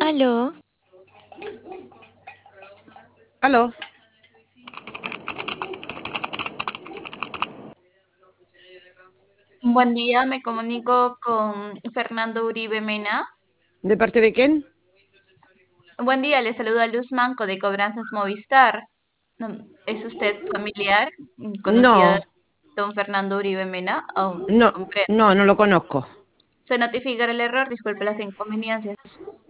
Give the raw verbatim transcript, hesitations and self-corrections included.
Aló, Aló, Buen día, me comunico con Fernando Uribe Mena. ¿de parte de quién? Buen día, le saluda Luz Manco de Cobranzas Movistar. Mm, ¿Es usted familiar, mm, conocida de No, don Fernando Uribe Mena? Oh, no, comprendo. no, no lo conozco. Se notificará el error, disculpe las inconveniencias.